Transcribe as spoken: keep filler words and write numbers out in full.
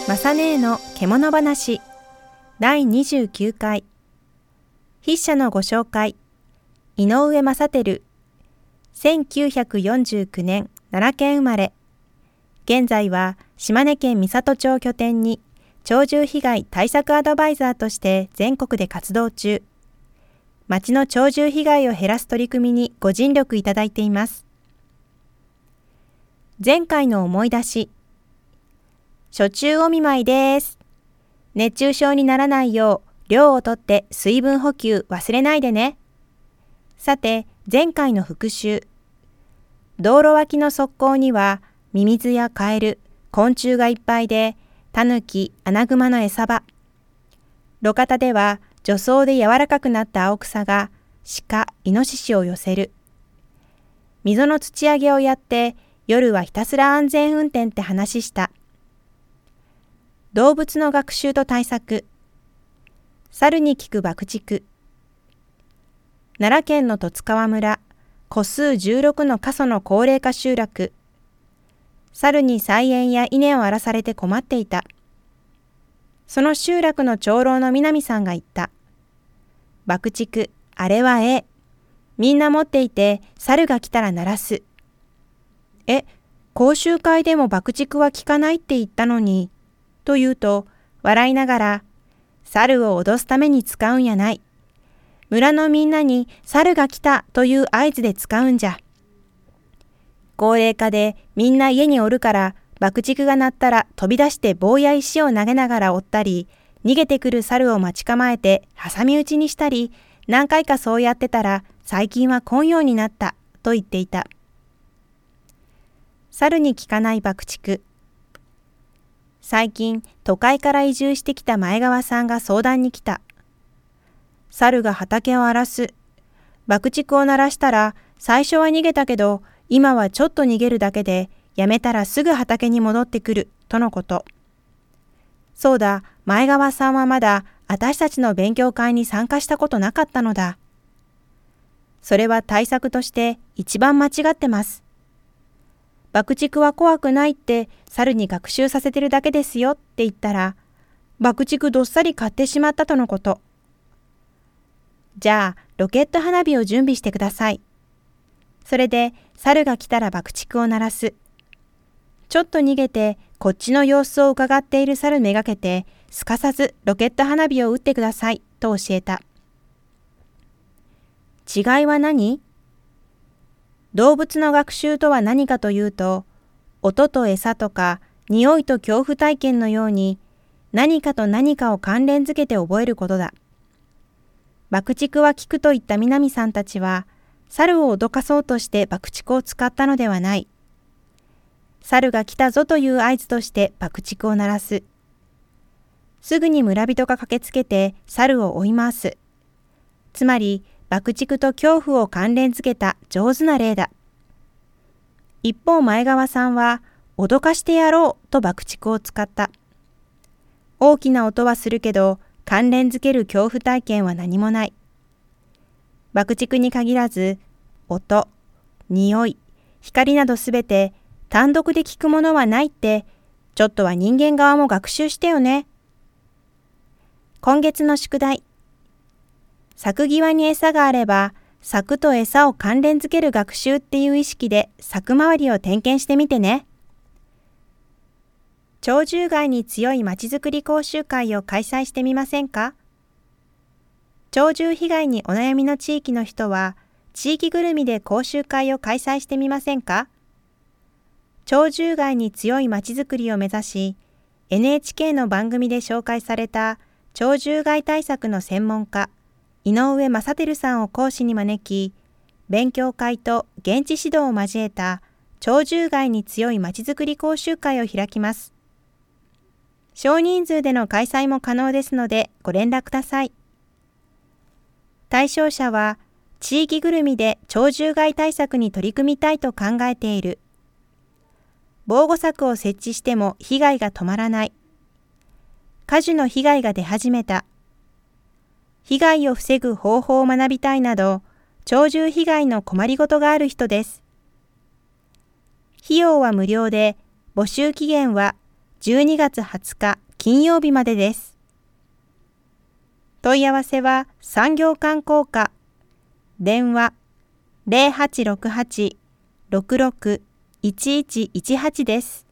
まさねえの獣話だいにじゅうきゅうかい。筆者のご紹介。井上正輝。せんきゅうひゃくよんじゅうきゅうねん奈良県生まれ。現在は島根県美郷町を拠点に鳥獣被害対策アドバイザーとして全国で活動中。町の鳥獣被害を減らす取り組みにご尽力いただいています。前回の思い出し。暑中お見舞いです。熱中症にならないよう量をとって水分補給忘れないでね。さて、前回の復習。道路脇の側溝にはミミズやカエル、昆虫がいっぱいで、タヌキ、アナグマの餌場。路肩では除草で柔らかくなった青草が鹿、イノシシを寄せる。溝の土上げをやって夜はひたすら安全運転って話した。動物の学習と対策。猿に効く爆竹。奈良県の十津川村、戸数じゅうろくの過疎の高齢化集落。猿に菜園や稲を荒らされて困っていた。その集落の長老の南さんが言った。爆竹、あれはええ。みんな持っていて、猿が来たら鳴らす。え、講習会でも爆竹は効かないって言ったのに。と言うと、笑いながら、猿を脅すために使うんやない。村のみんなに猿が来たという合図で使うんじゃ。高齢化でみんな家におるから爆竹が鳴ったら飛び出して棒や石を投げながら追ったり、逃げてくる猿を待ち構えて挟み撃ちにしたり、何回かそうやってたら最近は来んようになったと言っていた。猿に効かない爆竹。最近都会から移住してきた前川さんが相談に来た。猿が畑を荒らす。爆竹を鳴らしたら最初は逃げたけど今はちょっと逃げるだけでやめたらすぐ畑に戻ってくるとのこと。そうだ、前川さんはまだ私たちの勉強会に参加したことなかったのだ。それは対策として一番間違ってます。爆竹は怖くないって猿に学習させてるだけですよって言ったら、爆竹どっさり買ってしまったとのこと。じゃあ、ロケット花火を準備してください。それで、猿が来たら爆竹を鳴らす。ちょっと逃げて、こっちの様子を伺っている猿めがけて、すかさずロケット花火を打ってください、と教えた。違いは何？動物の学習とは何かというと、音と餌とか匂いと恐怖体験のように何かと何かを関連づけて覚えることだ。爆竹は効くといった南さんたちは、猿を脅かそうとして爆竹を使ったのではない。猿が来たぞという合図として爆竹を鳴らす。すぐに村人が駆けつけて猿を追い回す。つまり、爆竹と恐怖を関連づけた上手な例だ。一方前川さんは、脅かしてやろうと爆竹を使った。大きな音はするけど、関連づける恐怖体験は何もない。爆竹に限らず、音、匂い、光などすべて単独で聞くものはないって、ちょっとは人間側も学習してよね。今月の宿題。柵際に餌があれば、柵と餌を関連づける学習っていう意識で柵周りを点検してみてね。鳥獣害に強いまちづくり講習会を開催してみませんか？鳥獣被害にお悩みの地域の人は、地域ぐるみで講習会を開催してみませんか？鳥獣害に強いまちづくりを目指し、エヌエイチケー の番組で紹介された鳥獣害対策の専門家、井上正輝さんを講師に招き、勉強会と現地指導を交えた鳥獣害に強いまちづくり講習会を開きます。少人数での開催も可能ですのでご連絡ください。対象者は、地域ぐるみで鳥獣害対策に取り組みたいと考えている。防護柵を設置しても被害が止まらない。果樹の被害が出始めた。被害を防ぐ方法を学びたいなど、鳥獣被害の困りごとがある人です。費用は無料で、募集期限はじゅうにがつはつか金曜日までです。問い合わせは産業観光課、電話ゼロはちろくはち ろくろく いちいちいちはちです。